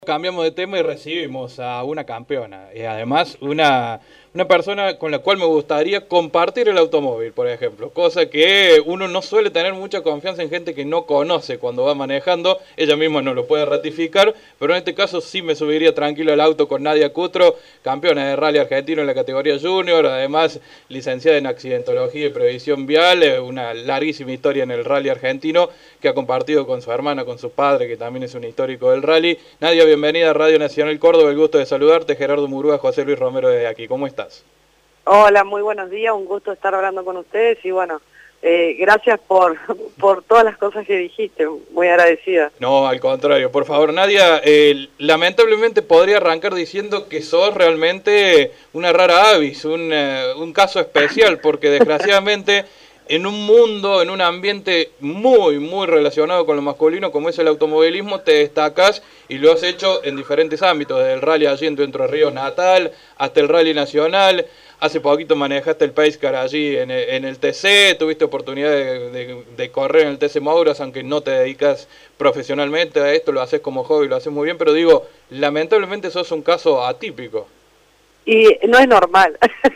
Cambiamos de tema y recibimos a una campeona y además una persona con la cual me gustaría compartir el automóvil, por ejemplo, cosa que uno no suele tener mucha confianza en gente que no conoce cuando va manejando. Ella misma no lo puede ratificar, pero en este caso sí me subiría tranquilo al auto con Nadia Cutro, campeona de rally argentino en la categoría junior, además licenciada en accidentología y previsión vial, una larguísima historia en el rally argentino que ha compartido con su hermana, con su padre, que también es un histórico del rally. Nadia, bienvenida a Radio Nacional Córdoba, el gusto de saludarte. Gerardo Murúa, José Luis Romero desde aquí, ¿cómo estás? Hola, muy buenos días, un gusto estar hablando con ustedes y bueno, gracias por todas las cosas que dijiste, muy agradecida. No, al contrario, por favor, Nadia, lamentablemente podría arrancar diciendo que sos realmente una rara avis, un caso especial, porque desgraciadamente en un mundo, en un ambiente muy relacionado con lo masculino como es el automovilismo, te destacas y lo has hecho en diferentes ámbitos, desde el rally allí en tu Entre Ríos natal hasta el rally nacional. Hace poquito manejaste el Pacecar allí en el TC, tuviste oportunidad de correr en el TC Mouras, aunque no te dedicas profesionalmente a esto, lo haces como hobby, lo haces muy bien, pero digo, lamentablemente sos un caso atípico. Y no es normal,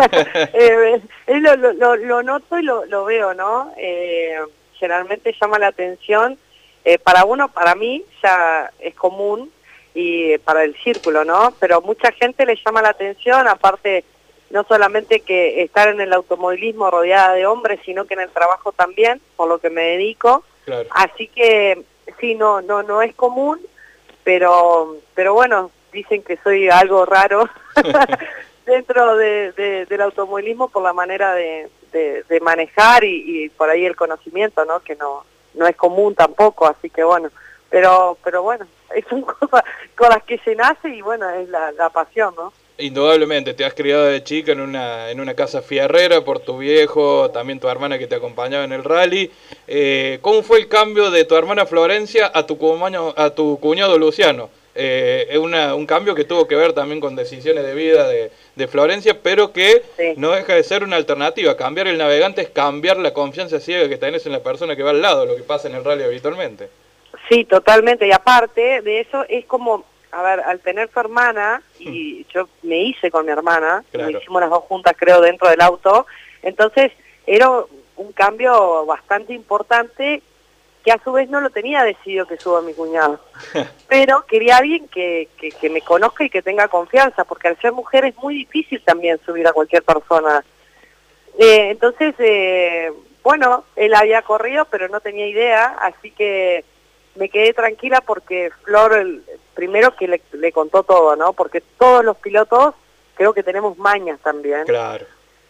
lo noto y lo veo, ¿no? Generalmente llama la atención, para mí ya es común y para el círculo, ¿no? Pero mucha gente le llama la atención, aparte no solamente que estar en el automovilismo rodeada de hombres, sino que en el trabajo también, por lo que me dedico. Claro. Así que sí, no es común, pero bueno, dicen que soy algo raro dentro del automovilismo por la manera de manejar y por ahí el conocimiento, ¿no? Que no es común tampoco, así que bueno, pero bueno, son cosas con las que se nace y bueno, es la pasión, ¿no? Indudablemente, te has criado de chica en una casa fierrera por tu viejo, también tu hermana que te acompañaba en el rally. ¿Cómo fue el cambio de tu hermana Florencia a tu cuñado Luciano? Es un cambio que tuvo que ver también con decisiones de vida de Florencia, pero que sí, no deja de ser una alternativa. Cambiar el navegante es cambiar la confianza ciega que tenés en la persona que va al lado, lo que pasa en el rally habitualmente. Sí, totalmente, y aparte de eso es como... A ver, al tener su hermana, y yo me hice con mi hermana, claro, lo hicimos las dos juntas creo dentro del auto, entonces era un cambio bastante importante que a su vez no lo tenía decidido que suba mi cuñado, pero quería alguien que me conozca y que tenga confianza, porque al ser mujer es muy difícil también subir a cualquier persona. Entonces, bueno, él había corrido pero no tenía idea, así que me quedé tranquila porque Flor, primero que le contó todo, ¿no? Porque todos los pilotos creo que tenemos mañas también. Claro.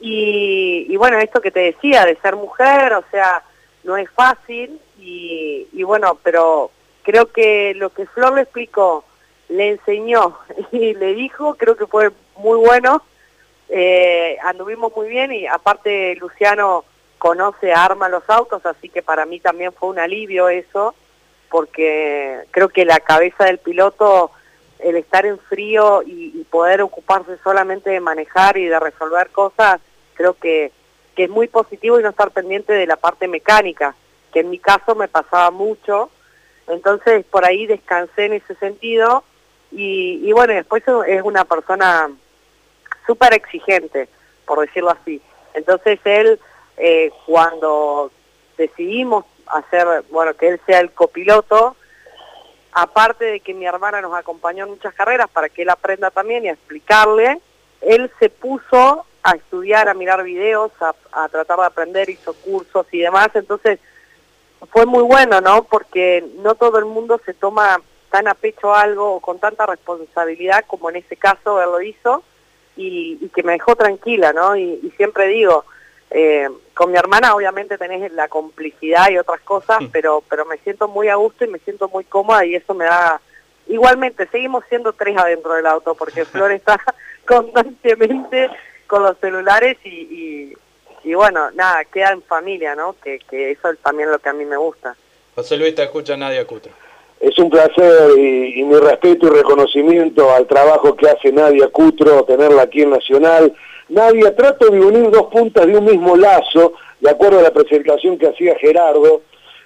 Y bueno, esto que te decía, de ser mujer, o sea, no es fácil, y bueno, pero creo que lo que Flor le explicó, le enseñó y le dijo, creo que fue muy bueno, anduvimos muy bien, y aparte Luciano conoce, arma los autos, así que para mí también fue un alivio eso, porque creo que la cabeza del piloto, el estar en frío y poder ocuparse solamente de manejar y de resolver cosas, creo que es muy positivo, y no estar pendiente de la parte mecánica, que en mi caso me pasaba mucho, entonces por ahí descansé en ese sentido, y bueno, después es una persona súper exigente, por decirlo así, entonces él, cuando decidimos hacer, bueno, que él sea el copiloto, aparte de que mi hermana nos acompañó en muchas carreras para que él aprenda también y a explicarle, él se puso a estudiar, a mirar videos, a tratar de aprender, hizo cursos y demás, entonces fue muy bueno, ¿no? Porque no todo el mundo se toma tan a pecho algo o con tanta responsabilidad como en ese caso él lo hizo, y que me dejó tranquila, ¿no? Y siempre digo, con mi hermana obviamente tenés la complicidad y otras cosas, pero me siento muy a gusto y me siento muy cómoda, y eso me da... Igualmente, seguimos siendo tres adentro del auto, porque Flor está constantemente con los celulares y bueno, nada, queda en familia, ¿no? Que eso es también lo que a mí me gusta. José Luis, te escucha Nadia Cutro. Es un placer y mi respeto y reconocimiento al trabajo que hace Nadia Cutro, tenerla aquí en Nacional. Nadia, trato de unir dos puntas de un mismo lazo, de acuerdo a la presentación que hacía Gerardo.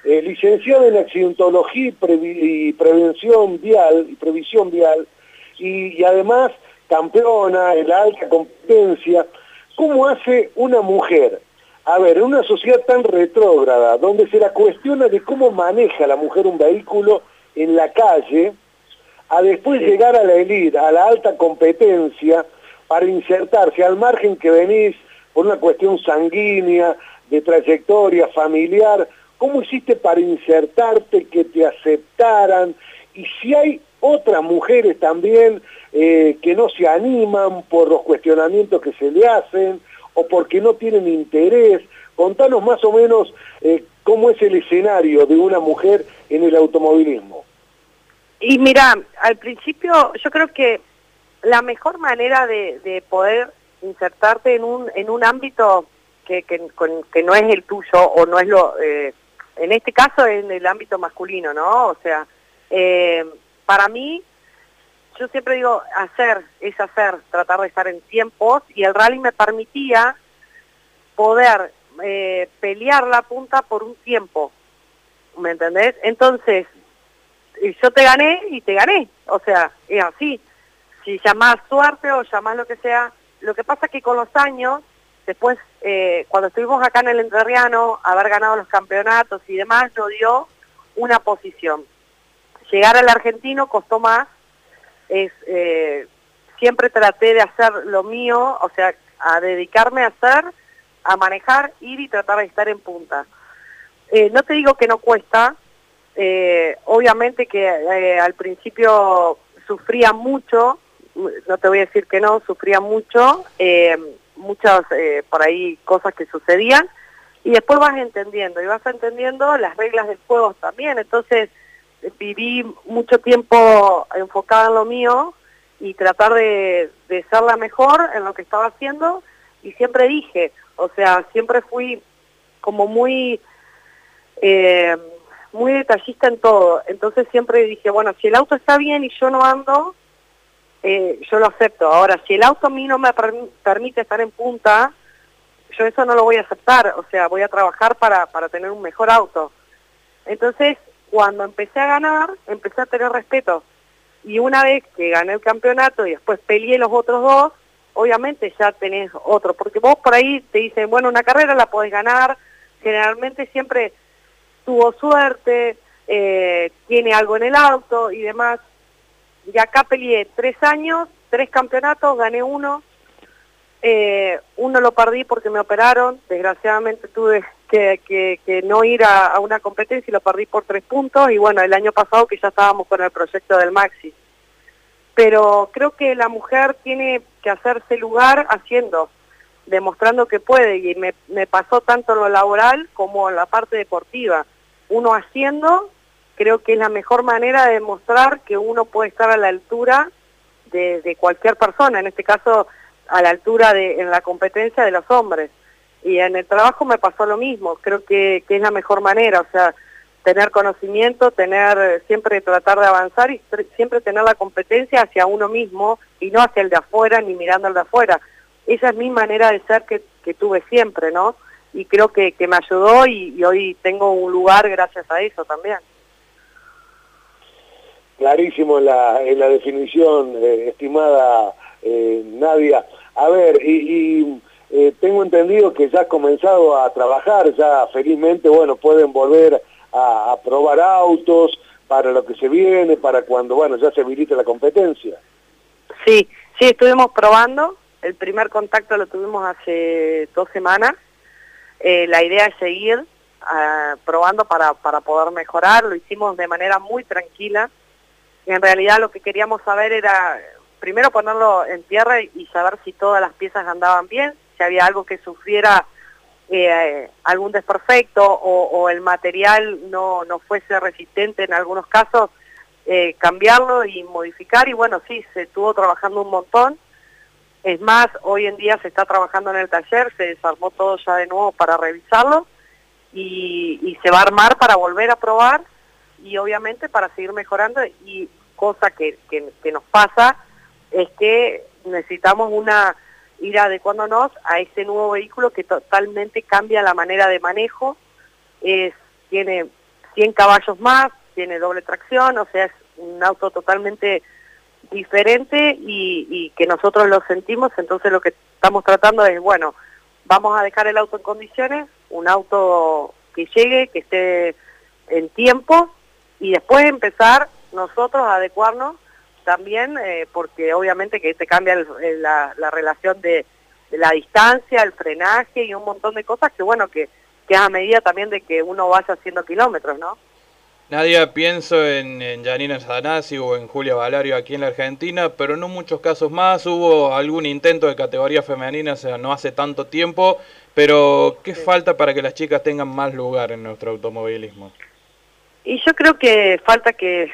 licenciada en accidentología y previsión vial, y además campeona en la alta competencia. ¿Cómo hace una mujer? A ver, en una sociedad tan retrógrada, donde se la cuestiona de cómo maneja la mujer un vehículo en la calle, a después llegar a la elite, a la alta competencia, para insertarse al margen que venís por una cuestión sanguínea, de trayectoria familiar? ¿Cómo hiciste para insertarte, que te aceptaran? Y si hay otras mujeres también que no se animan por los cuestionamientos que se le hacen, o porque no tienen interés. Contanos más o menos cómo es el escenario de una mujer en el automovilismo. Y mira, al principio yo creo que la mejor manera de poder insertarte en un ámbito que no es el tuyo, o no es en este caso en el ámbito masculino, ¿no? O sea, para mí, yo siempre digo, hacer es hacer, tratar de estar en tiempos, y el rally me permitía poder pelear la punta por un tiempo, ¿me entendés? Entonces, yo te gané y te gané, o sea, es así. Si llamás suerte o llamás lo que sea, lo que pasa es que con los años, después, cuando estuvimos acá en el Entrerriano, haber ganado los campeonatos y demás, nos dio una posición. Llegar al argentino costó más. Siempre traté de hacer lo mío, o sea, a dedicarme a manejar, ir y tratar de estar en punta. No te digo que no cuesta, obviamente que al principio sufría mucho, no te voy a decir que no, sufría mucho, muchas por ahí cosas que sucedían, y después vas entendiendo las reglas del juego también. Entonces viví mucho tiempo enfocada en lo mío y tratar de ser la mejor en lo que estaba haciendo, y siempre dije, o sea, siempre fui como muy detallista en todo. Entonces siempre dije, bueno, si el auto está bien y yo no ando, yo lo acepto. Ahora, si el auto a mí no me permite estar en punta, yo eso no lo voy a aceptar, o sea, voy a trabajar para tener un mejor auto. Entonces, cuando empecé a ganar, empecé a tener respeto. Y una vez que gané el campeonato y después peleé los otros dos, obviamente ya tenés otro. Porque vos por ahí te dicen, bueno, una carrera la podés ganar, generalmente siempre tuvo suerte, tiene algo en el auto y demás. Y acá peleé 3 años, 3 campeonatos, gané uno. Uno lo perdí porque me operaron, desgraciadamente tuve que no ir a una competencia y lo perdí por 3 puntos, y bueno, el año pasado que ya estábamos con el proyecto del Maxi. Pero creo que la mujer tiene que hacerse lugar haciendo, demostrando que puede, y me pasó tanto en lo laboral como en la parte deportiva. Uno haciendo, creo que es la mejor manera de demostrar que uno puede estar a la altura de cualquier persona, en este caso a la altura en la competencia de los hombres. Y en el trabajo me pasó lo mismo, creo que es la mejor manera, o sea, tener conocimiento, siempre tratar de avanzar y siempre tener la competencia hacia uno mismo y no hacia el de afuera ni mirando al de afuera. Esa es mi manera de ser que tuve siempre, ¿no? Y creo que me ayudó, y hoy tengo un lugar gracias a eso también. Clarísimo en la definición, estimada Nadia. A ver, tengo entendido que ya has comenzado a trabajar, ya felizmente, bueno, pueden volver a probar autos para lo que se viene, para cuando, bueno, ya se habilite la competencia. Sí, estuvimos probando, el primer contacto lo tuvimos hace 2 semanas, la idea es seguir probando para poder mejorar, lo hicimos de manera muy tranquila, y en realidad lo que queríamos saber era, primero ponerlo en tierra y saber si todas las piezas andaban bien, si había algo que sufriera algún desperfecto o el material no fuese resistente en algunos casos, cambiarlo y modificar. Y bueno, sí, se estuvo trabajando un montón. Es más, hoy en día se está trabajando en el taller, se desarmó todo ya de nuevo para revisarlo, y se va a armar para volver a probar y obviamente para seguir mejorando. Y cosa que nos pasa es que necesitamos ir adecuándonos a este nuevo vehículo que totalmente cambia la manera de manejo. Tiene 100 caballos más, tiene doble tracción, o sea, es un auto totalmente diferente y que nosotros lo sentimos. Entonces lo que estamos tratando es, bueno, vamos a dejar el auto en condiciones, un auto que llegue, que esté en tiempo, y después empezar nosotros a adecuarnos también, porque obviamente que te cambia la relación de la distancia, el frenaje y un montón de cosas que, bueno, que es a medida también de que uno vaya haciendo kilómetros, ¿no? Nadia, pienso en Janina Sanasi o en Julia Valario aquí en la Argentina, pero no muchos casos más. Hubo algún intento de categoría femenina no hace tanto tiempo, pero ¿qué falta para que las chicas tengan más lugar en nuestro automovilismo? Y yo creo que falta que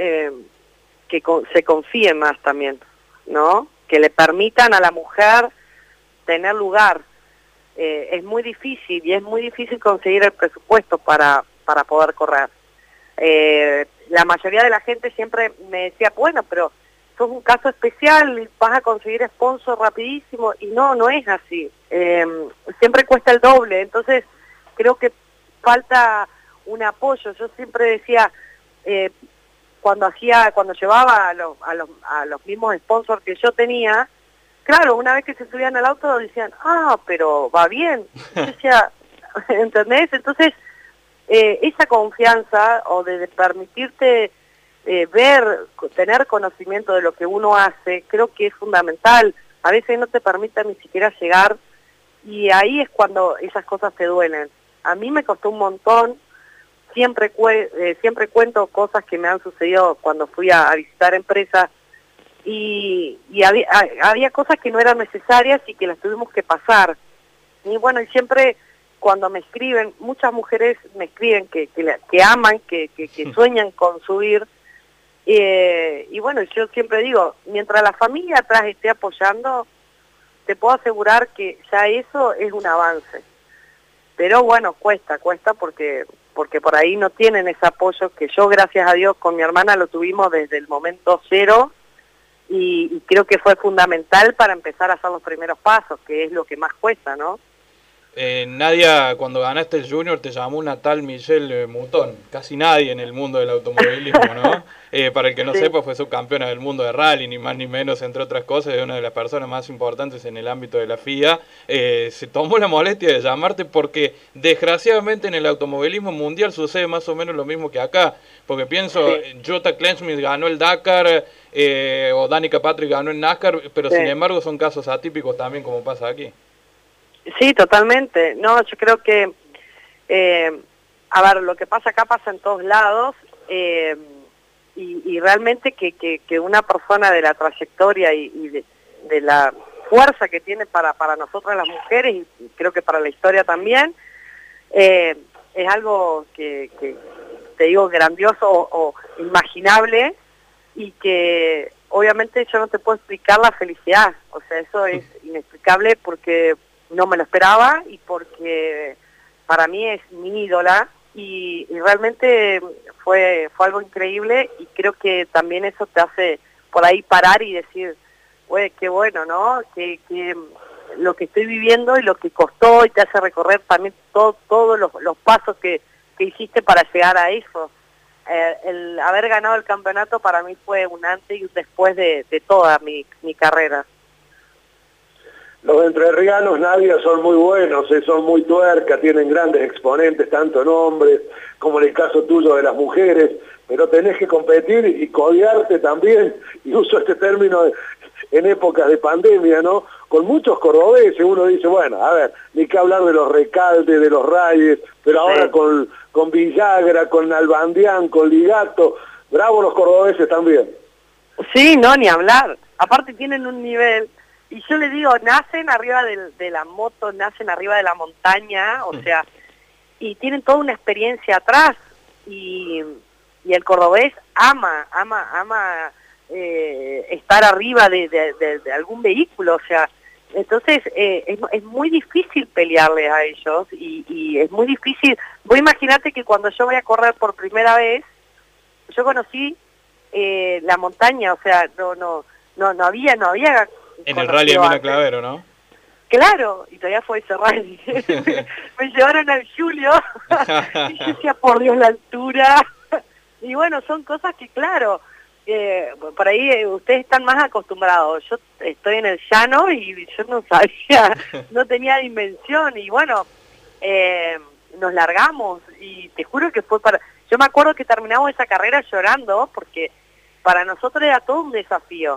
se confíe más también, ¿no? Que le permitan a la mujer tener lugar. Es muy difícil, y es muy difícil conseguir el presupuesto para poder correr. La mayoría de la gente siempre me decía, bueno, pero sos un caso especial, vas a conseguir sponsor rapidísimo, y no es así. Siempre cuesta el doble. Entonces creo que falta un apoyo. Yo siempre decía, cuando llevaba a los mismos sponsors que yo tenía, claro, una vez que se subían al auto decían, pero va bien. Yo decía, ¿entendés? Entonces, esa confianza, o de permitirte tener conocimiento de lo que uno hace, creo que es fundamental. A veces no te permite ni siquiera llegar, y ahí es cuando esas cosas te duelen. A mí me costó un montón. Siempre cuento cosas que me han sucedido cuando fui a visitar empresas, y había cosas que no eran necesarias y que las tuvimos que pasar. Y bueno, y siempre cuando me escriben, muchas mujeres me escriben que aman, que sueñan con subir, y bueno, yo siempre digo, mientras la familia atrás esté apoyando, te puedo asegurar que ya eso es un avance. Pero bueno, cuesta porque por ahí no tienen ese apoyo que yo, gracias a Dios, con mi hermana lo tuvimos desde el momento cero, y creo que fue fundamental para empezar a hacer los primeros pasos, que es lo que más cuesta, ¿no? Nadia, cuando ganaste el Junior te llamó una tal Michelle Mouton. Casi nadie en el mundo del automovilismo, ¿no? Para el que no sepa, fue subcampeona del mundo de rally, ni más ni menos, entre otras cosas, es una de las personas más importantes en el ámbito de la FIA. Se tomó la molestia de llamarte porque, desgraciadamente, en el automovilismo mundial sucede más o menos lo mismo que acá. Porque pienso, Jutta Kleinschmidt ganó el Dakar, o Danica Patrick ganó el NASCAR, pero sin embargo son casos atípicos también, como pasa aquí. Sí, totalmente. No, yo creo que, a ver, lo que pasa acá pasa en todos lados, y realmente que una persona de la trayectoria y de la fuerza que tiene para nosotras las mujeres, y creo que para la historia también, es algo que te digo, grandioso o imaginable, y que obviamente yo no te puedo explicar la felicidad. O sea, eso es inexplicable porque no me lo esperaba, y porque para mí es mi ídola, y realmente fue algo increíble, y creo que también eso te hace por ahí parar y decir, güey, qué bueno, ¿no? Que lo que estoy viviendo y lo que costó, y te hace recorrer también todos los pasos que hiciste para llegar a eso. El haber ganado el campeonato para mí fue un antes y un después de toda mi carrera. Los entrerrianos, Nadia, son muy buenos, son muy tuerca, tienen grandes exponentes, tanto en hombres como en el caso tuyo de las mujeres, pero tenés que competir y codearte también, y uso este término en épocas de pandemia, ¿no? Con muchos cordobeses. Uno dice, bueno, a ver, ni que hablar de los Recalde, de los Reyes, pero ahora con Villagra, con Albandián, con Ligato, bravo los cordobeses también. Sí, no, ni hablar. Aparte tienen un nivel. Y yo le digo, nacen arriba de la moto, nacen arriba de la montaña, o sea, y tienen toda una experiencia atrás, y el cordobés ama estar arriba de algún vehículo, o sea, entonces es muy difícil pelearles a ellos, y es muy difícil. Vos imaginate que cuando yo voy a correr por primera vez, yo conocí la montaña, o sea, no había en el rally de Mina Clavero, ¿no? Claro, y todavía fue ese rally. Me llevaron al Julio y yo decía, por Dios, la altura. Y bueno, son cosas que, claro, por ahí ustedes están más acostumbrados. Yo estoy en el llano y yo no sabía, no tenía dimensión. Y bueno, nos largamos y te juro que fue para... Yo me acuerdo que terminamos esa carrera llorando porque para nosotros era todo un desafío.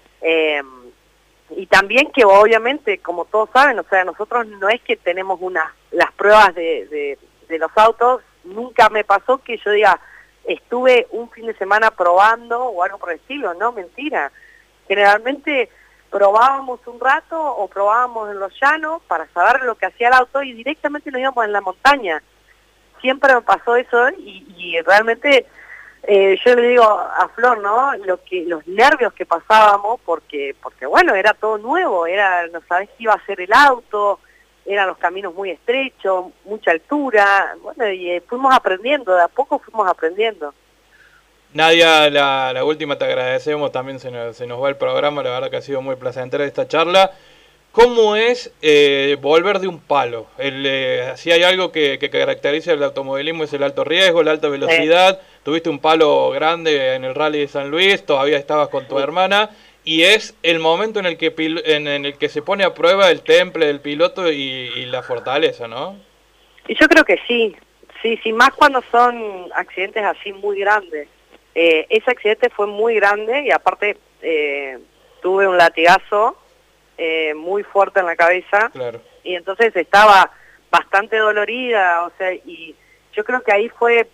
Y también que obviamente, como todos saben, o sea, nosotros no es que tenemos las pruebas de los autos, nunca me pasó que yo diga, estuve un fin de semana probando o algo por el estilo, no, mentira. Generalmente probábamos un rato o probábamos en los llanos para saber lo que hacía el auto y directamente nos íbamos en la montaña. Siempre me pasó eso y realmente... yo le digo a Flor, ¿no? Los nervios que pasábamos, porque bueno, era todo nuevo, no sabés qué iba a hacer el auto, eran los caminos muy estrechos, mucha altura, bueno, y fuimos aprendiendo, de a poco fuimos aprendiendo. Nadia, la última te agradecemos, también se nos va el programa, la verdad que ha sido muy placentera esta charla. ¿Cómo es volver de un palo? Si hay algo que caracteriza el automovilismo es el alto riesgo, la alta velocidad. Tuviste un palo grande en el Rally de San Luis, todavía estabas con tu hermana, y es el momento en el que se pone a prueba el temple del piloto y la fortaleza, ¿no? Y yo creo que sí, más cuando son accidentes así muy grandes. Ese accidente fue muy grande y aparte tuve un latigazo muy fuerte en la cabeza, claro. Y entonces estaba bastante dolorida, o sea, y yo creo que ahí fue,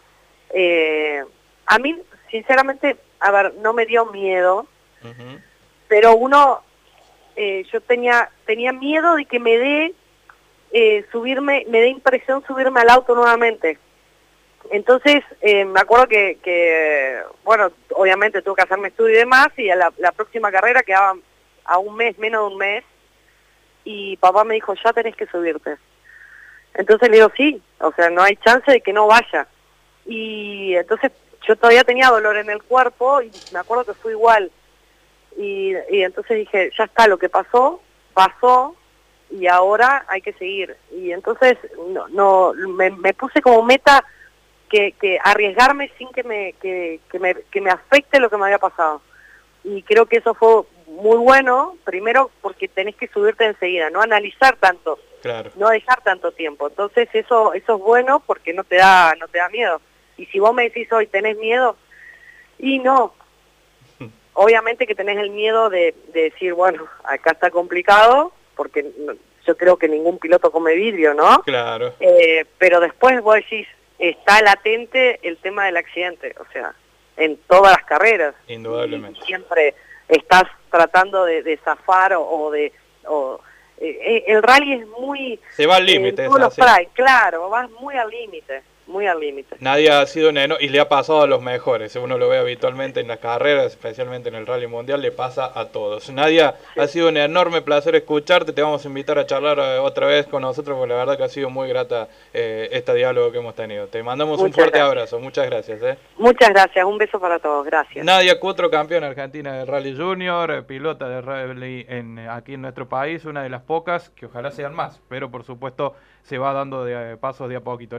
a mí sinceramente, a ver, no me dio miedo, pero yo tenía miedo de que me dé impresión subirme al auto nuevamente. Entonces, me acuerdo que, bueno, obviamente tuve que hacerme estudio y demás, y a la próxima carrera quedaba a un mes, menos de un mes, y papá me dijo, ya tenés que subirte. Entonces le digo, sí, o sea, no hay chance de que no vaya. Y entonces yo todavía tenía dolor en el cuerpo, y me acuerdo que fue igual. Y entonces dije, ya está, lo que pasó, y ahora hay que seguir. Y entonces me puse como meta que arriesgarme sin que me afecte lo que me había pasado. Y creo que eso fue muy bueno, primero porque tenés que subirte enseguida, no analizar tanto, claro. No dejar tanto tiempo. Entonces eso es bueno porque no te da miedo. Y si vos me decís hoy, ¿tenés miedo? Y no. Obviamente que tenés el miedo de decir, bueno, acá está complicado, porque yo creo que ningún piloto come vidrio, ¿no? Claro. Pero después vos decís, está latente el tema del accidente, o sea, en todas las carreras. Indudablemente. Y siempre estás tratando de zafar el rally es muy... Se va al límite. Claro, vas muy al límite. Muy al límite. Nadia ha sido y le ha pasado a los mejores, uno lo ve habitualmente en las carreras, especialmente en el Rally Mundial, le pasa a todos. Nadia, sí. Ha sido un enorme placer escucharte, te vamos a invitar a charlar otra vez con nosotros, porque la verdad que ha sido muy grata este diálogo que hemos tenido. Te mandamos un fuerte abrazo, muchas gracias. Muchas gracias, un beso para todos, gracias. Nadia Cutro, campeona argentina del Rally Junior, pilota de Rally aquí en nuestro país, una de las pocas, que ojalá sean más, pero por supuesto se va dando pasos de a poquito.